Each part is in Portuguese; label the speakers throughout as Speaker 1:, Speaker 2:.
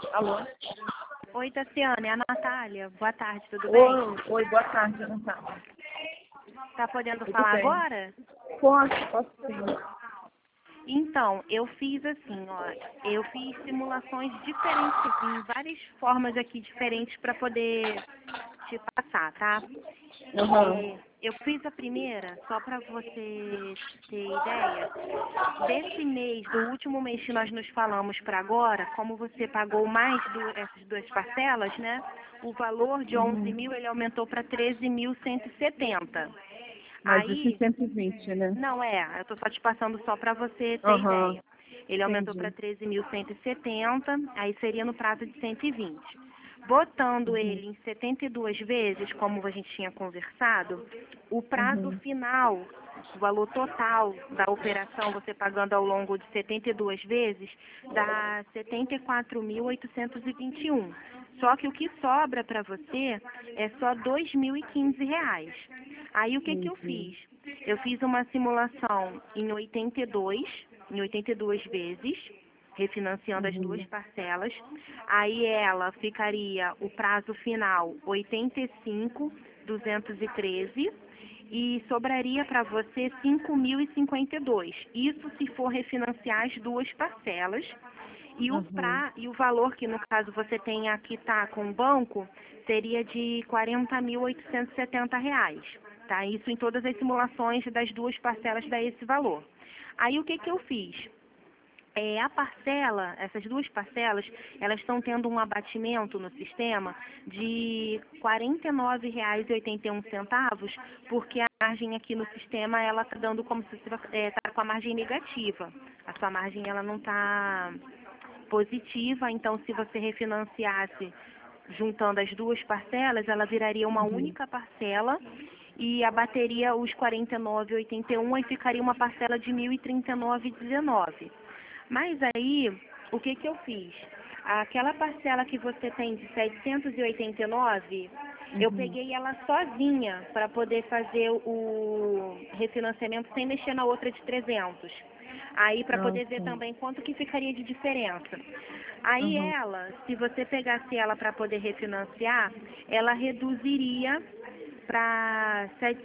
Speaker 1: Alô?
Speaker 2: Oi, Tassiane, é a Natália. Boa tarde, tudo bem?
Speaker 1: Oi, boa tarde, Natália.
Speaker 2: Tá podendo
Speaker 1: Tudo
Speaker 2: falar
Speaker 1: bem?
Speaker 2: agora?
Speaker 1: Posso sim.
Speaker 2: Então, eu fiz assim, ó, eu fiz simulações diferentes, em várias formas aqui diferentes para poder te passar, tá?
Speaker 1: Uhum.
Speaker 2: Eu fiz a primeira, só para você ter ideia, desse mês, do último mês que nós nos falamos para agora, como você pagou mais essas duas parcelas, né? O valor de 11 mil, ele aumentou para 13.170.
Speaker 1: Mas isso é
Speaker 2: Aí,
Speaker 1: 120, né?
Speaker 2: não eu estou só te passando só para você ter
Speaker 1: Aham.
Speaker 2: ideia. Ele aumentou para
Speaker 1: Entendi.
Speaker 2: 13.170, aí seria no prazo de 120. Botando
Speaker 1: Uhum.
Speaker 2: ele em 72 vezes, como a gente tinha conversado, o prazo
Speaker 1: Uhum.
Speaker 2: final, o valor total da operação, você pagando ao longo de 72 vezes, dá 74.821. Só que o que sobra para você é só R$ 2.015. Aí o que eu
Speaker 1: Entendi.
Speaker 2: fiz? Eu fiz uma simulação em 82 vezes, refinanciando as duas
Speaker 1: Uhum.
Speaker 2: parcelas. Aí ela ficaria, o prazo final, 85.213 e sobraria para você 5.052. Isso se for refinanciar as duas parcelas.
Speaker 1: Uhum.
Speaker 2: E o valor que, no caso, você tem a quitar com o banco seria de R$ 40.870, tá? Isso em todas as simulações das duas parcelas dá esse valor. Aí, o que eu fiz? A parcela, essas duas parcelas, elas estão tendo um abatimento no sistema de R$ 49,81, porque a margem aqui no sistema, ela está dando como se está com a margem negativa. A sua margem, ela não está positiva, então se você refinanciasse juntando as duas parcelas, ela viraria uma
Speaker 1: Uhum.
Speaker 2: única parcela e abateria os 49,81 e ficaria uma parcela de 1.039,19. Mas aí, o que eu fiz? Aquela parcela que você tem de 789, eu
Speaker 1: Uhum.
Speaker 2: peguei ela sozinha para poder fazer o refinanciamento sem mexer na outra de 300. Aí, para
Speaker 1: Ah,
Speaker 2: poder ver
Speaker 1: sim.
Speaker 2: também quanto que ficaria de diferença. Aí
Speaker 1: Uhum.
Speaker 2: ela, se você pegasse ela para poder refinanciar, ela reduziria para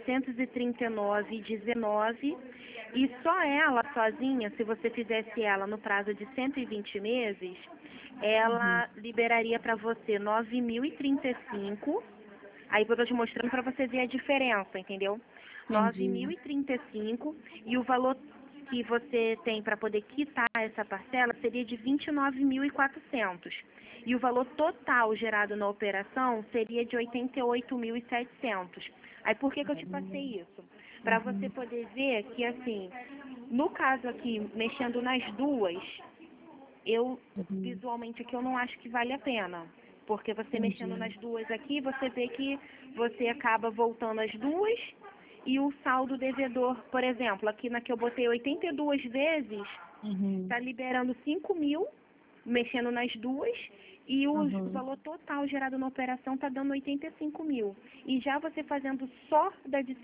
Speaker 2: 739,19 e só ela sozinha, se você fizesse ela no prazo de 120 meses,
Speaker 1: Uhum.
Speaker 2: ela liberaria para você 9.035. Aí eu estou te mostrando para você ver a diferença, entendeu?
Speaker 1: Entendi.
Speaker 2: 9.035 e o valor que você tem para poder quitar essa parcela seria de 29.400. E o valor total gerado na operação seria de 88.700. Aí por que eu te passei isso? Para você
Speaker 1: Uhum.
Speaker 2: poder ver que, assim, no caso aqui, mexendo nas duas, eu,
Speaker 1: Uhum.
Speaker 2: visualmente aqui, eu não acho que vale a pena. Porque você mexendo
Speaker 1: Entendi.
Speaker 2: nas duas aqui, você vê que você acaba voltando as duas e o saldo devedor, por exemplo, aqui na que eu botei 82 vezes,
Speaker 1: Uhum.
Speaker 2: está liberando 5 mil, mexendo nas duas, e o
Speaker 1: Uhum.
Speaker 2: valor total gerado na operação está dando 85 mil. E já você fazendo só da de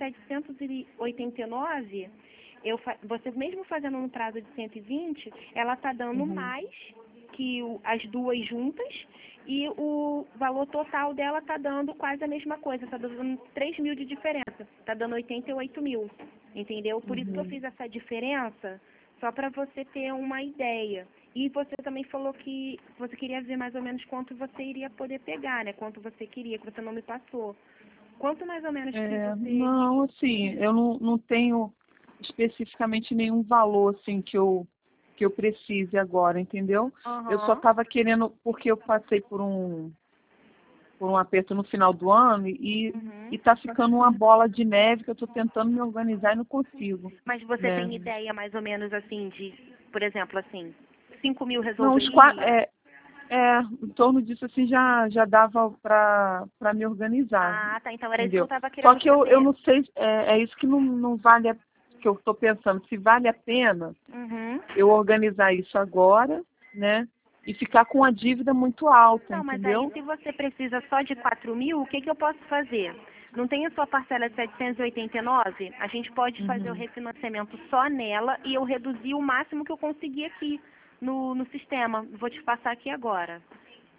Speaker 2: 789, você mesmo fazendo no prazo de 120, ela está dando
Speaker 1: Uhum.
Speaker 2: mais que as duas juntas, e o valor total dela está dando quase a mesma coisa, está dando 3 mil de diferença, está dando 88 mil, entendeu? Por isso que eu
Speaker 1: Uhum.
Speaker 2: fiz essa diferença, só para você ter uma ideia. E você também falou que você queria ver mais ou menos quanto você iria poder pegar, né? Quanto você queria, que você não me passou. Quanto mais ou menos que você
Speaker 1: Não, assim, eu não tenho especificamente nenhum valor assim que eu precise agora, entendeu? Eu só
Speaker 2: Aham.
Speaker 1: estava querendo, porque eu passei por um aperto no final do ano
Speaker 2: Uhum.
Speaker 1: e tá ficando uma bola de neve que eu estou tentando me organizar e não consigo,
Speaker 2: Mas você
Speaker 1: né?
Speaker 2: tem ideia mais ou menos assim de, por exemplo, assim, 5 mil
Speaker 1: Não,
Speaker 2: resolveria?
Speaker 1: em torno disso assim já dava para me organizar,
Speaker 2: Ah, tá. Então era isso que eu
Speaker 1: entendeu?
Speaker 2: estava
Speaker 1: Só
Speaker 2: querendo
Speaker 1: que eu
Speaker 2: saber.
Speaker 1: não sei, é isso que não vale, que eu estou pensando, se vale a pena
Speaker 2: Uhum.
Speaker 1: eu organizar isso agora, né? E ficar com a dívida muito alta,
Speaker 2: Não, mas aí
Speaker 1: entendeu?
Speaker 2: se você precisa só de 4 mil, o que eu posso fazer? Não tem a sua parcela de 789? A gente pode fazer o
Speaker 1: Uhum.
Speaker 2: refinanciamento só nela e eu reduzir o máximo que eu conseguir aqui no sistema. Vou te passar aqui agora.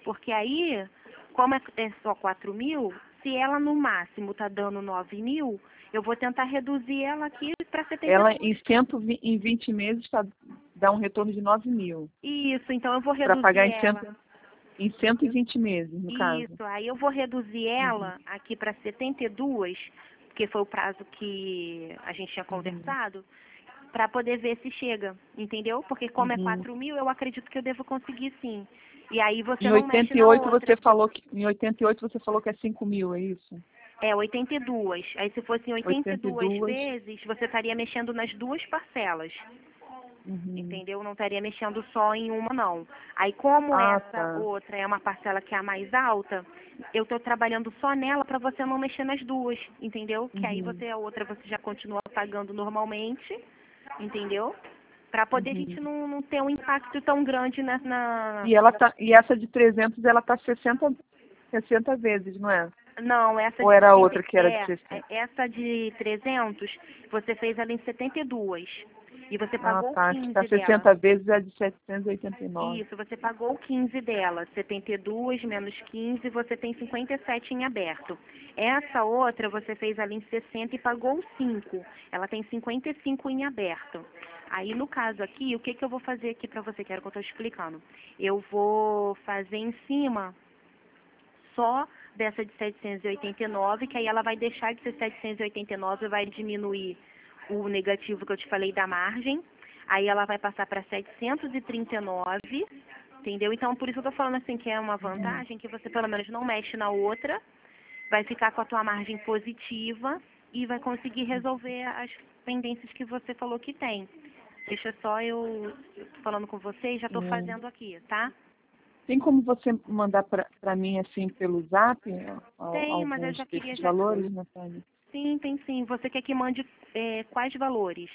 Speaker 2: Porque aí, como é só 4.000, se ela no máximo tá dando 9.000, eu vou tentar reduzir ela aqui para 72.
Speaker 1: Ela em 20 meses dá um retorno de 9.000.
Speaker 2: Isso, então eu vou
Speaker 1: Para
Speaker 2: reduzir
Speaker 1: pagar
Speaker 2: ela.
Speaker 1: em 120 meses, no caso.
Speaker 2: Isso, aí eu vou reduzir ela aqui para 72, porque foi o prazo que a gente tinha conversado, para poder ver se chega, entendeu? Porque como é 4.000, eu acredito que eu devo conseguir sim. E aí você não mexe na outra.
Speaker 1: Em 88 você falou que é 5.000, é isso?
Speaker 2: É, 82. Aí se fosse em 82
Speaker 1: 82.
Speaker 2: vezes, você estaria mexendo nas duas parcelas. Entendeu? Não estaria mexendo só em uma, não. Aí, como essa outra é uma parcela que é a mais alta, eu estou trabalhando só nela para você não mexer nas duas, entendeu? Que aí a outra você já continua pagando normalmente, entendeu? Para poder a gente não ter um impacto tão grande
Speaker 1: E essa de 300, ela tá 60 vezes, não é?
Speaker 2: Não, essa
Speaker 1: Ou era a outra que era de 60?
Speaker 2: Essa de 300, você fez ela em 72. E você pagou
Speaker 1: Tá.
Speaker 2: 15
Speaker 1: Que tá 60
Speaker 2: dela.
Speaker 1: vezes é de 789.
Speaker 2: Isso, você pagou 15 dela. 72 menos 15, você tem 57 em aberto. Essa outra, você fez ali em 60 e pagou 5. Ela tem 55 em aberto. Aí, no caso aqui, o que eu vou fazer aqui para você, que era o que eu estou explicando? Eu vou fazer em cima só dessa de 789, que aí ela vai deixar de ser 789 e vai diminuir o negativo que eu te falei da margem. Aí ela vai passar para 739, entendeu? Então, por isso eu tô falando assim que é uma vantagem, que você pelo menos não mexe na outra, vai ficar com a tua margem positiva e vai conseguir resolver as pendências que você falou que tem. Deixa só eu tô falando com você e já tô fazendo aqui, tá?
Speaker 1: Tem como você mandar para mim, assim, pelo Zap,
Speaker 2: Tem, mas eu
Speaker 1: alguns
Speaker 2: já queria
Speaker 1: desses valores, Natália?
Speaker 2: Sim, tem sim. Você quer que mande quais valores?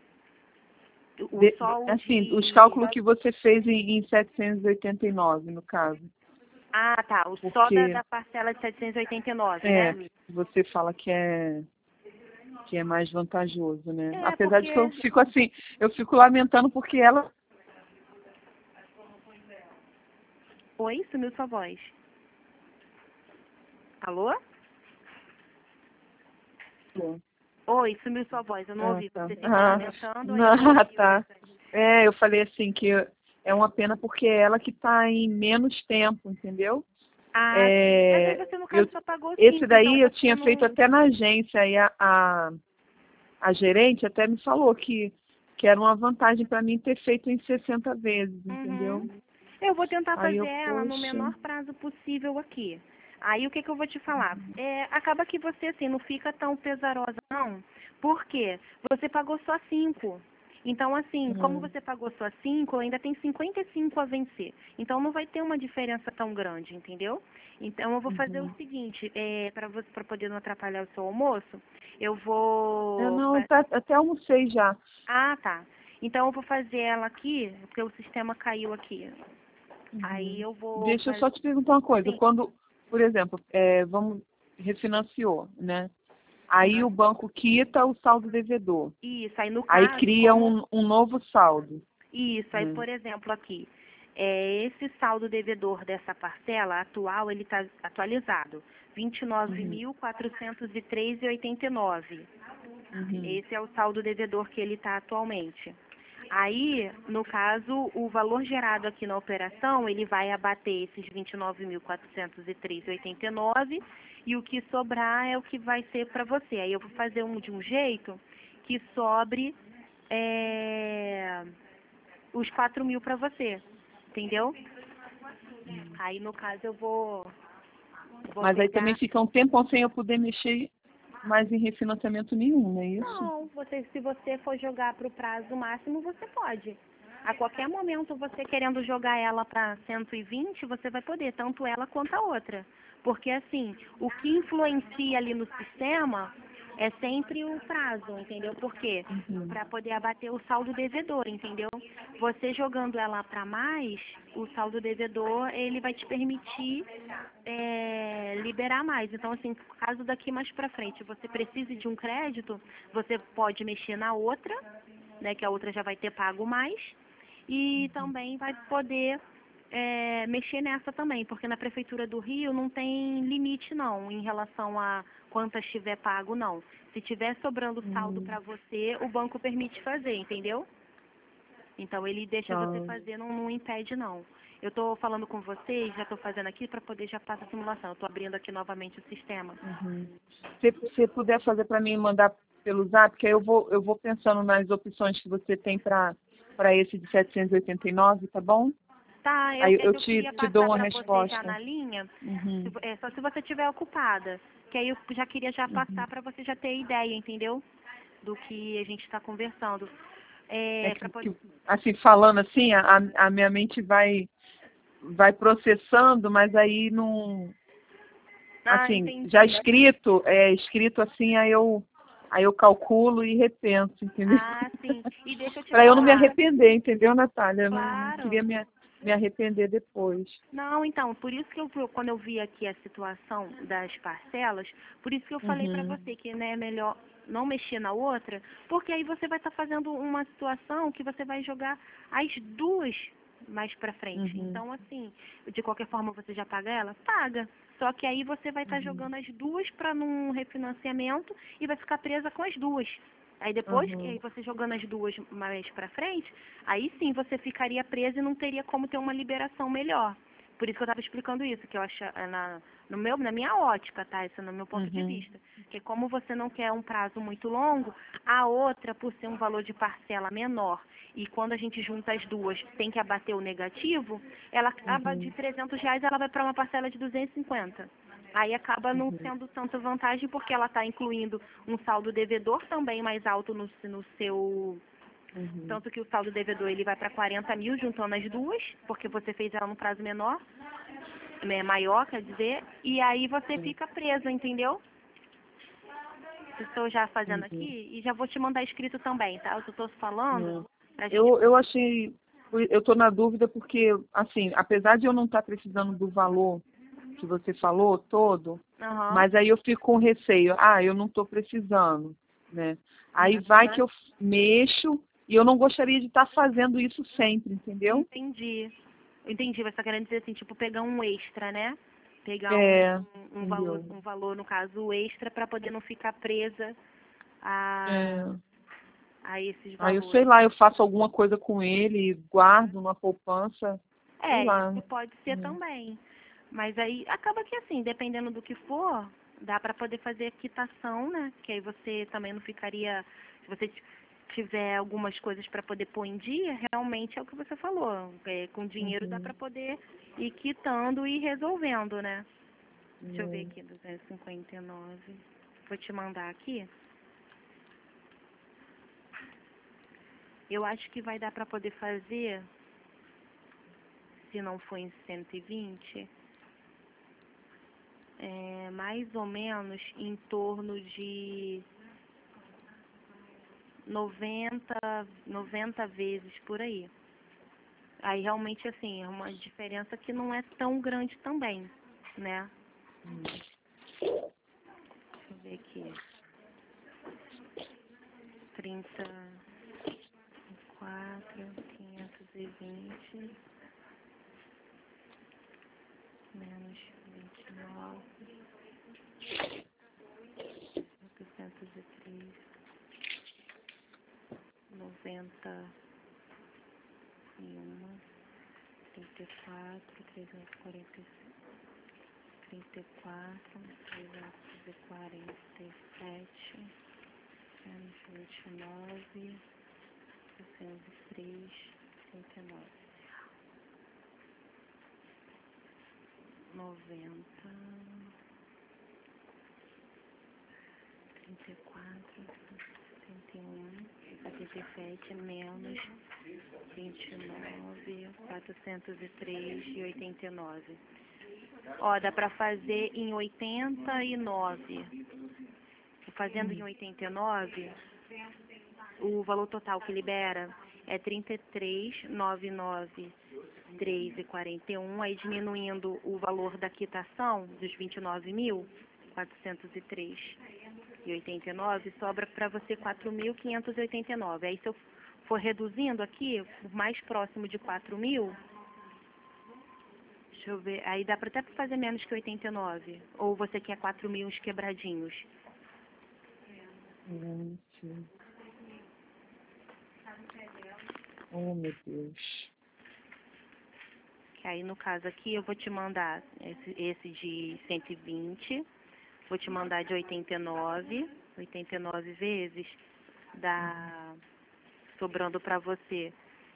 Speaker 1: Assim, os cálculos que você fez em 789, no caso.
Speaker 2: Ah, tá. Só da parcela de 789, né?
Speaker 1: Você fala que é mais vantajoso, né?
Speaker 2: É,
Speaker 1: Apesar de que eu fico lamentando porque ela...
Speaker 2: Oi, sumiu sua voz. Alô? Oi, sumiu sua voz, eu não ouvi. Você fica lamentando ou eu não ouvi?
Speaker 1: Tá. Eu falei assim que é uma pena porque é ela que está em menos tempo, entendeu?
Speaker 2: Mas aí você, no caso, só pagou 5.
Speaker 1: Esse daí
Speaker 2: então
Speaker 1: eu tinha feito até na agência, e a gerente até me falou que era uma vantagem para mim ter feito em 60 vezes, entendeu?
Speaker 2: Eu vou tentar
Speaker 1: Aí
Speaker 2: fazer ela no menor prazo possível aqui. Aí o que eu vou te falar? Acaba que você assim não fica tão pesarosa não, porque você pagou só 5. Então assim, como você pagou só 5, ainda tem 55 a vencer. Então não vai ter uma diferença tão grande, entendeu? Então eu vou fazer o seguinte, para poder não atrapalhar o seu almoço, eu vou...
Speaker 1: até almocei já.
Speaker 2: Ah, tá. Então eu vou fazer ela aqui, porque o sistema caiu aqui. Aí eu vou...
Speaker 1: Deixa eu só te perguntar uma coisa. Sim. Quando, por exemplo, refinanciou, né? Aí o banco quita o saldo devedor.
Speaker 2: Isso, aí no caso...
Speaker 1: Aí cria um novo saldo.
Speaker 2: Isso, aí por exemplo aqui, esse saldo devedor dessa parcela atual, ele está atualizado, 29.403,89. Esse é o saldo devedor que ele está atualmente. Aí, no caso, o valor gerado aqui na operação, ele vai abater esses 29.403,89 e o que sobrar é o que vai ser para você. Aí eu vou fazer de um jeito que sobre os 4.000 para você, entendeu? Aí, no caso, eu vou
Speaker 1: Mas aí também fica um tempão sem eu poder mexer mais em refinanciamento nenhum, não é isso?
Speaker 2: Não, se você for jogar para o prazo máximo, você pode. A qualquer momento, você querendo jogar ela para 120, você vai poder, tanto ela quanto a outra. Porque, assim, o que influencia ali no sistema é sempre o prazo, entendeu? Por quê? Para poder abater o saldo devedor, entendeu? Você jogando ela para mais, o saldo devedor, ele vai te permitir liberar mais. Então, assim, caso daqui mais para frente você precise de um crédito, você pode mexer na outra, né, que a outra já vai ter pago mais, e também vai poder mexer nessa também, porque na Prefeitura do Rio não tem limite não, em relação a quantas tiver pago não. Se tiver sobrando saldo para você, o banco permite fazer, entendeu? Então ele deixa
Speaker 1: Tá.
Speaker 2: você fazer, não impede não. Eu estou falando com vocês, já estou fazendo aqui para poder já passar a simulação. Eu estou abrindo aqui novamente o sistema.
Speaker 1: Se você puder fazer para mim e mandar pelo Zap, que aí eu vou pensando nas opções que você tem para esse de 789, tá bom?
Speaker 2: Tá,
Speaker 1: Aí eu
Speaker 2: queria
Speaker 1: te dou
Speaker 2: passar
Speaker 1: uma
Speaker 2: para você já
Speaker 1: resposta.
Speaker 2: na linha, só se você estiver ocupada. Que aí eu já queria já passar para você já ter ideia, entendeu? Do que a gente está conversando.
Speaker 1: Assim, falando assim, a minha mente vai processando, mas aí não... Assim,
Speaker 2: entendi.
Speaker 1: já escrito assim, aí eu calculo e repenso, entendeu?
Speaker 2: Ah, sim. E deixa eu te
Speaker 1: Para eu não me
Speaker 2: falar.
Speaker 1: arrepender, entendeu, Natália? Eu não
Speaker 2: Claro.
Speaker 1: queria me arrepender depois.
Speaker 2: Não, então, por isso que quando eu vi aqui a situação das parcelas, por isso que eu falei para você que né, é melhor não mexer na outra, porque aí você vai estar fazendo uma situação que você vai jogar as duas mais para frente. Então, assim, de qualquer forma você já paga ela? Paga. Só que aí você vai estar jogando as duas para num refinanciamento e vai ficar presa com as duas. Aí depois que você jogando as duas mais para frente, aí sim você ficaria presa e não teria como ter uma liberação melhor. Por isso que eu estava explicando isso, que eu acho na minha ótica, tá? Isso é no meu ponto de vista. Que como você não quer um prazo muito longo, a outra, por ser um valor de parcela menor, e quando a gente junta as duas tem que abater o negativo, ela acaba de R$ 300, ela vai para uma parcela de 250. Aí acaba não sendo tanta vantagem porque ela está incluindo um saldo devedor também mais alto no seu... Tanto que o saldo devedor ele vai para 40 mil juntando as duas, porque você fez ela num prazo menor, maior, quer dizer, e aí você fica presa, entendeu? Estou já fazendo aqui e já vou te mandar escrito também, tá? Eu estou falando...
Speaker 1: Eu achei... Eu estou na dúvida porque, assim, apesar de eu não estar precisando do valor que você falou todo, mas aí eu fico com receio. Eu não estou precisando, né? Aí vai que eu mexo e eu não gostaria de estar fazendo isso sempre, entendeu?
Speaker 2: Entendi, você está querendo dizer assim, tipo, pegar um extra, né? Pegar um valor, no caso, extra, para poder não ficar presa a esses valores.
Speaker 1: Aí eu sei lá, eu faço alguma coisa com ele, guardo uma poupança, sei lá.
Speaker 2: Isso pode ser também. Mas aí acaba que assim, dependendo do que for, dá para poder fazer a quitação, né? Que aí você também não ficaria, se você tiver algumas coisas para poder pôr em dia, realmente é o que você falou. Com dinheiro dá para poder ir quitando e resolvendo, né? Deixa eu ver aqui, 259. Vou te mandar aqui. Eu acho que vai dar para poder fazer, se não for em 120, mais ou menos em torno de 90 vezes por aí. Aí realmente assim, é uma diferença que não é tão grande também, né? Deixa eu ver aqui. 34.520 menos 29, 803, 91, 34, 346, 34, 347, menos 29, 603, 39, 90, 34, 71, 77, menos 29, 403 e 89. Ó, dá para fazer em 89. Fazendo em 89, o valor total que libera é 33.993,41, aí diminuindo o valor da quitação dos 29.403,89, sobra para você 4.589. Aí se eu for reduzindo aqui, o mais próximo de 4.000, Deixa eu ver. Aí dá pra até fazer menos que 89. Ou você quer 4.000 uns quebradinhos?
Speaker 1: Gente. Oh, meu Deus.
Speaker 2: Que aí no caso aqui eu vou te mandar esse de 120. Vou te mandar de 89. 89 vezes dá, sobrando pra você,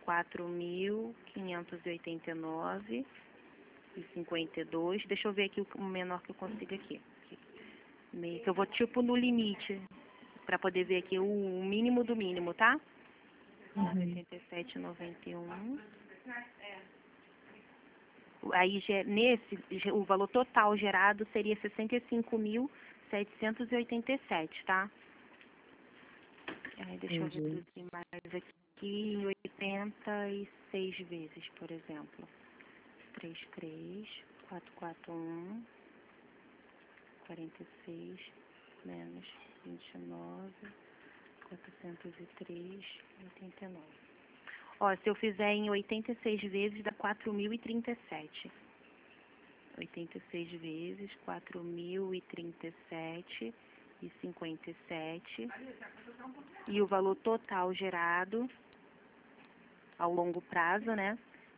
Speaker 2: 4.589,52. Deixa eu ver aqui o menor que eu consigo aqui. Meio que eu vou tipo no limite, pra poder ver aqui o mínimo do mínimo, tá? 87,91. Aí nesse, o valor total gerado seria 65.787, tá? Aí deixa eu reduzir mais aqui em 86 vezes, por exemplo. 33.441, 46 menos 29, 403,89. Ó, se eu fizer em 86 vezes, dá 4.037. 86 vezes, 4.037,57. E o valor total gerado ao longo prazo, né?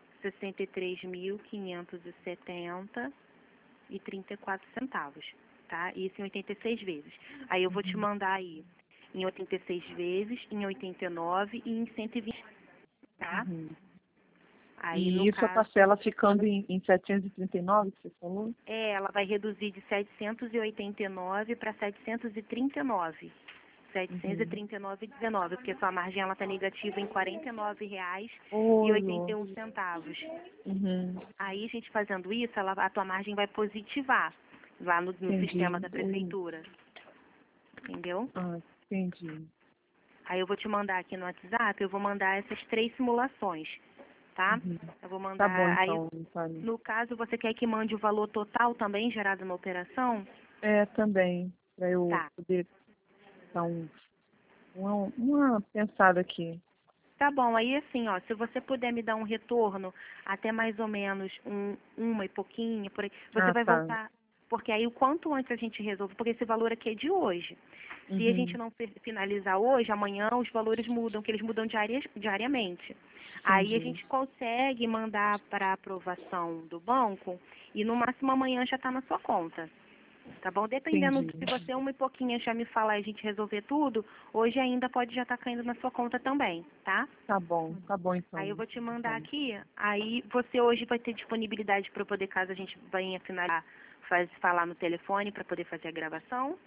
Speaker 2: 63.570,34 centavos, tá? Isso em 86 vezes. Aí eu vou te mandar aí em 86 vezes, em 89 e em 120, tá? Aí,
Speaker 1: E isso, a parcela ficando em 739, que você falou?
Speaker 2: Ela vai reduzir de 789 para 739. 739,19, porque sua margem ela tá negativa em R$ 49,81. Aí, a gente fazendo isso, a tua margem vai positivar lá no sistema da prefeitura. Entendeu?
Speaker 1: Ah, entendi.
Speaker 2: Aí eu vou te mandar aqui no WhatsApp, eu vou mandar essas 3 simulações, tá? Eu vou mandar.
Speaker 1: Tá bom,
Speaker 2: então,
Speaker 1: aí,
Speaker 2: no caso, você quer que mande o valor total também gerado na operação?
Speaker 1: Também, para eu poder dar uma pensada aqui.
Speaker 2: Tá bom, aí assim, ó, se você puder me dar um retorno até mais ou menos uma e pouquinho, por aí, você vai voltar, porque aí o quanto antes a gente resolve, porque esse valor aqui é de hoje. Se a gente não finalizar hoje, amanhã os valores mudam, que eles mudam diariamente. Aí a gente consegue mandar para aprovação do banco e no máximo amanhã já está na sua conta. Tá bom? Dependendo, se você uma e pouquinho já me falar e a gente resolver tudo, hoje ainda pode já estar caindo na sua conta também, tá?
Speaker 1: Tá bom então.
Speaker 2: Aí eu vou te mandar aqui, aí você hoje vai ter disponibilidade para poder, caso a gente venha finalizar, falar no telefone para poder fazer a gravação?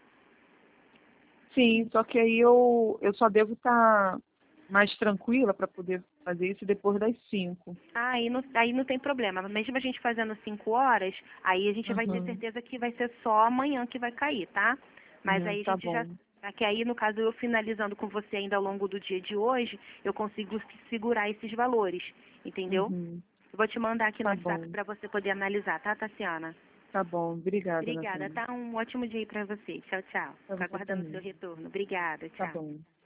Speaker 1: Sim, só que aí eu só devo estar mais tranquila para poder fazer isso depois das 5.
Speaker 2: Aí não tem problema. Mesmo a gente fazendo 5 horas, aí a gente vai ter certeza que vai ser só amanhã que vai cair, tá? Mas aí a gente já... Que aí, no caso, eu finalizando com você ainda ao longo do dia de hoje, eu consigo segurar esses valores, entendeu? Eu vou te mandar aqui no WhatsApp para você poder analisar, tá, Tassiana?
Speaker 1: Tá bom, obrigada.
Speaker 2: Obrigada, tá? Um ótimo dia aí para você. Tchau, tchau. Fico aguardando o seu retorno. Obrigada, tchau.
Speaker 1: Tá bom.